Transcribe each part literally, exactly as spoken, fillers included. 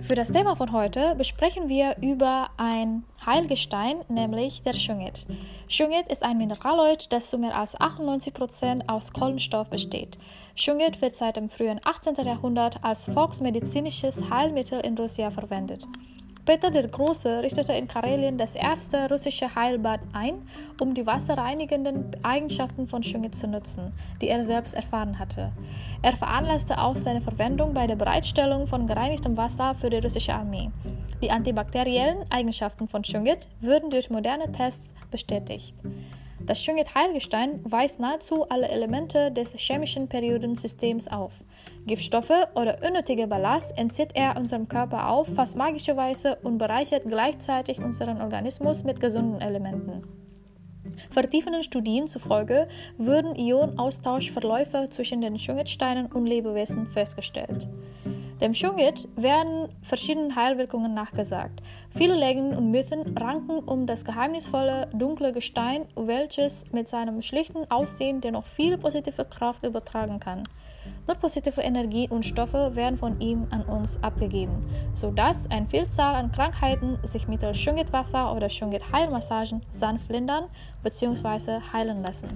Für das Thema von heute besprechen wir über ein Heilgestein, nämlich der Shungit. Shungit ist ein Mineraloid, das zu mehr als achtundneunzig Prozent aus Kohlenstoff besteht. Shungit wird seit dem frühen achtzehnten Jahrhundert als volksmedizinisches Heilmittel in Russland verwendet. Peter der Große richtete in Karelien das erste russische Heilbad ein, um die wasserreinigenden Eigenschaften von Shungit zu nutzen, die er selbst erfahren hatte. Er veranlasste auch seine Verwendung bei der Bereitstellung von gereinigtem Wasser für die russische Armee. Die antibakteriellen Eigenschaften von Shungit wurden durch moderne Tests bestätigt. Das Shungit-Heilgestein weist nahezu alle Elemente des chemischen Periodensystems auf. Giftstoffe oder unnötige Ballast entzieht er unserem Körper auf fast magische Weise und bereichert gleichzeitig unseren Organismus mit gesunden Elementen. Vertiefenden Studien zufolge wurden Ionenaustauschverläufe zwischen den Shungit-Steinen und Lebewesen festgestellt. Dem Shungit werden verschiedene Heilwirkungen nachgesagt. Viele Legenden und Mythen ranken um das geheimnisvolle, dunkle Gestein, welches mit seinem schlichten Aussehen dennoch viel positive Kraft übertragen kann. Nur positive Energie und Stoffe werden von ihm an uns abgegeben, sodass eine Vielzahl an Krankheiten sich mittels Shungit-Wasser oder Shungit-Heilmassagen sanft lindern bzw. heilen lassen.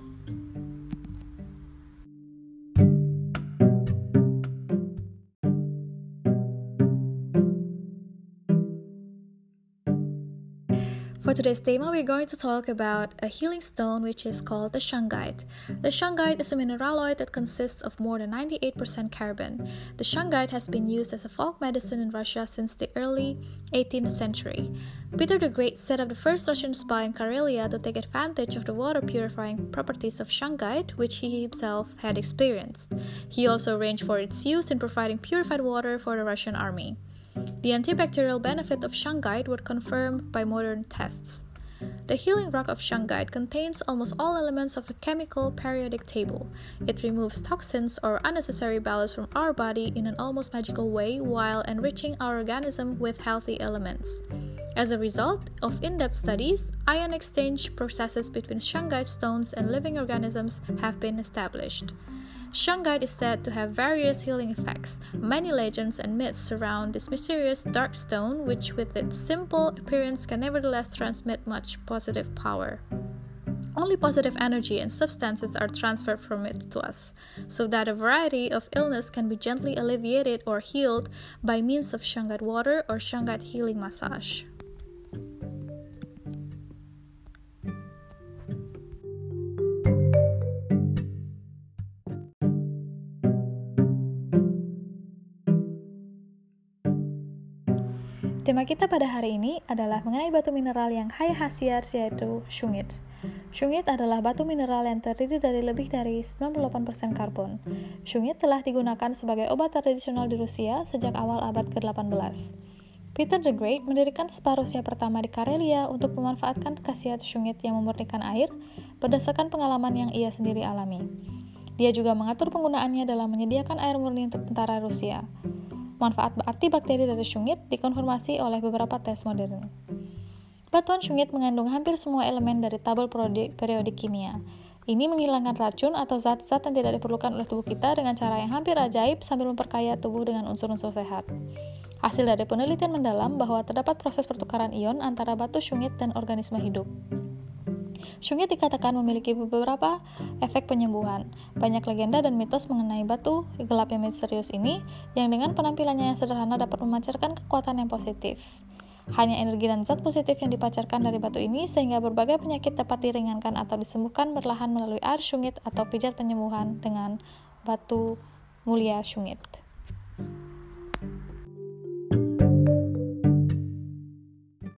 For today's theme, we're going to talk about a healing stone which is called the shungite. The shungite is a mineraloid that consists of more than ninety-eight percent carbon. The shungite has been used as a folk medicine in Russia since the early eighteenth century. Peter the Great set up the first Russian spa in Karelia to take advantage of the water-purifying properties of shungite, which he himself had experienced. He also arranged for its use in providing purified water for the Russian army. The antibacterial benefits of shungite were confirmed by modern tests. The healing rock of shungite contains almost all elements of a chemical periodic table. It removes toxins or unnecessary ballast from our body in an almost magical way while enriching our organism with healthy elements. As a result of in-depth studies, ion exchange processes between shungite stones and living organisms have been established. Shungite is said to have various healing effects. Many legends and myths surround this mysterious dark stone, which with its simple appearance can nevertheless transmit much positive power. Only positive energy and substances are transferred from it to us, so that a variety of illness can be gently alleviated or healed by means of shungite water or shungite healing massage. Tema kita pada hari ini adalah mengenai batu mineral yang kaya khasiat, yaitu shungit. Shungit adalah batu mineral yang terdiri dari lebih dari sembilan puluh delapan persen karbon. Shungit telah digunakan sebagai obat tradisional di Rusia sejak awal abad ke delapan belas. Peter the Great mendirikan spa Rusia pertama di Karelia untuk memanfaatkan khasiat shungit yang memurnikan air berdasarkan pengalaman yang ia sendiri alami. Dia juga mengatur penggunaannya dalam menyediakan air murni untuk tentara Rusia. Manfaat antibakteri dari shungit dikonfirmasi oleh beberapa tes modern. Batuan shungit mengandung hampir semua elemen dari tabel periodik kimia. Ini menghilangkan racun atau zat-zat yang tidak diperlukan oleh tubuh kita dengan cara yang hampir ajaib sambil memperkaya tubuh dengan unsur-unsur sehat. Hasil dari penelitian mendalam bahwa terdapat proses pertukaran ion antara batu shungit dan organisme hidup. Shungit dikatakan memiliki beberapa efek penyembuhan. Banyak legenda dan mitos mengenai batu gelap yang misterius ini, yang dengan penampilannya yang sederhana dapat memancarkan kekuatan yang positif. Hanya energi dan zat positif yang dipancarkan dari batu ini, sehingga berbagai penyakit dapat diringankan atau disembuhkan perlahan melalui air shungit atau pijat penyembuhan dengan batu mulia shungit.